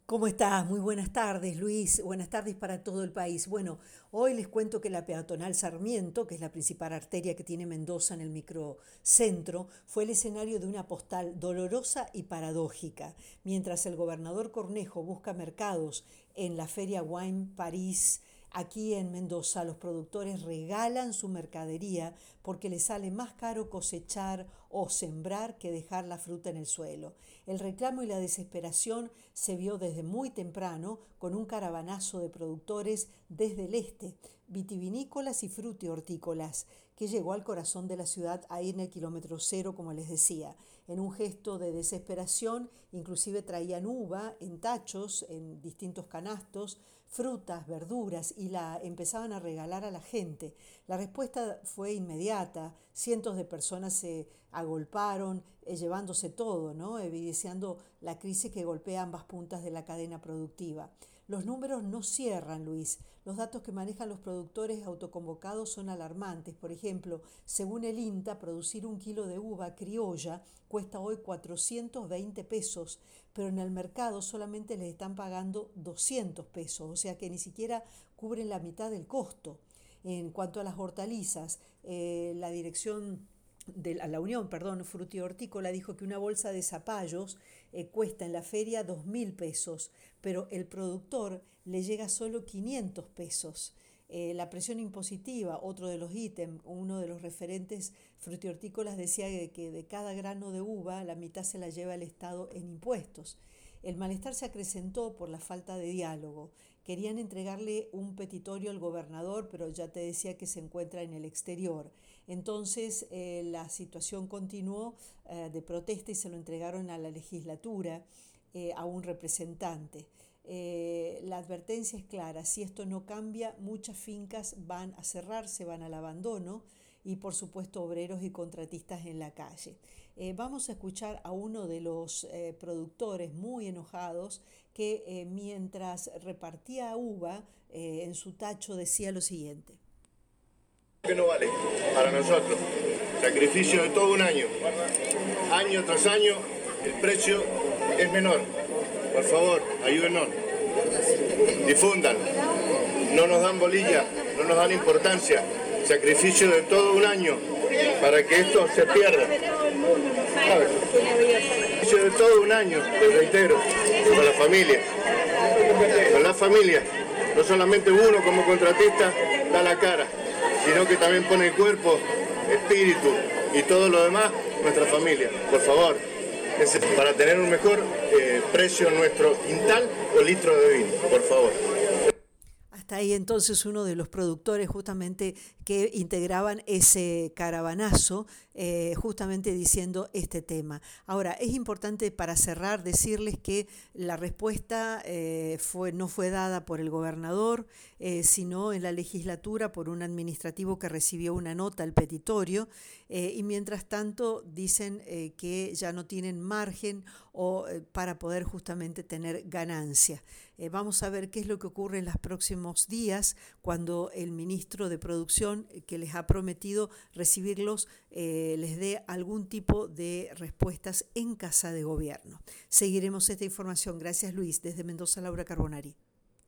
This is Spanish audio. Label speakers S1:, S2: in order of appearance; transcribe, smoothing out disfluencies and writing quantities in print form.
S1: ¿Cómo estás? Muy buenas tardes, Luis. Buenas tardes para todo el país. Bueno, hoy les cuento que la peatonal Sarmiento, que es la principal arteria que tiene Mendoza en el microcentro, fue el escenario de una postal dolorosa y paradójica. Mientras el gobernador Cornejo busca mercados en la Feria Wine París, aquí en Mendoza los productores regalan su mercadería porque les sale más caro cosechar o sembrar que dejar la fruta en el suelo. El reclamo y la desesperación se vio desde muy temprano con un caravanazo de productores desde el este, vitivinícolas y frutihortícolas, que llegó al corazón de la ciudad ahí en el kilómetro cero, como les decía. En un gesto de desesperación, inclusive traían uva en tachos, en distintos canastos, frutas, verduras, y la empezaban a regalar a la gente. La respuesta fue inmediata, cientos de personas se agolparon, llevándose todo, ¿no? Evidenciando la crisis que golpea ambas puntas de la cadena productiva. Los números no cierran, Luis. Los datos que manejan los productores autoconvocados son alarmantes. Por ejemplo, según el INTA, producir un kilo de uva criolla cuesta hoy 420 pesos, pero en el mercado solamente les están pagando 200 pesos, o sea que ni siquiera cubren la mitad del costo. En cuanto a las hortalizas, la dirección de la Unión, Frutihortícola dijo que una bolsa de zapallos cuesta en la feria 2.000 pesos, pero el productor le llega solo 500 pesos. La presión impositiva, otro de los ítems, uno de los referentes frutihortícolas decía que de cada grano de uva la mitad se la lleva el Estado en impuestos. El malestar se acrecentó por la falta de diálogo. Querían entregarle un petitorio al gobernador, pero ya te decía que se encuentra en el exterior. Entonces la situación continuó de protesta y se lo entregaron a la legislatura, a un representante. La advertencia es clara: si esto no cambia, muchas fincas van a cerrarse, van al abandono, y por supuesto obreros y contratistas en la calle. Vamos a escuchar a uno de los productores muy enojados que mientras repartía uva en su tacho decía lo siguiente.
S2: Que no vale para nosotros, sacrificio de todo un año tras año el precio es menor. Por favor, ayúdenos, difundan, no nos dan bolilla, no nos dan importancia, sacrificio de todo un año para que esto se pierda. Sacrificio de todo un año, lo reitero, con la familia, no solamente uno como contratista da la cara, sino que también pone el cuerpo, espíritu y todo lo demás, nuestra familia. Por favor, para tener un mejor precio en nuestro quintal o litro de vino, por favor.
S1: Hasta ahí entonces uno de los productores justamente que integraban ese caravanazo, justamente diciendo este tema. Ahora, es importante para cerrar decirles que la respuesta no fue dada por el gobernador, sino en la legislatura por un administrativo que recibió una nota al petitorio, y mientras tanto dicen que ya no tienen margen para poder justamente tener ganancia. Vamos a ver qué es lo que ocurre en los próximos días cuando el ministro de Producción, que les ha prometido recibirlos, les dé algún tipo de respuestas en Casa de Gobierno. Seguiremos esta información. Gracias, Luis. Desde Mendoza, Laura Carbonari.